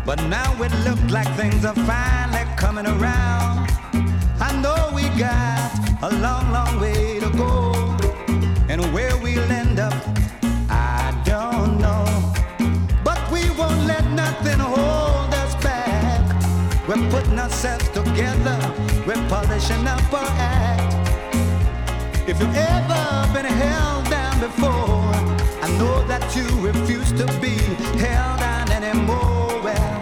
But now it looks like things are finally coming around. I know we got a long, long way to go, and where we'll end up, I don't know. But we won't let nothing hold us back. We're putting ourselves together, we're polishing up our act. If you've ever been held down before, I know that you refuse to be held down anymore. Well,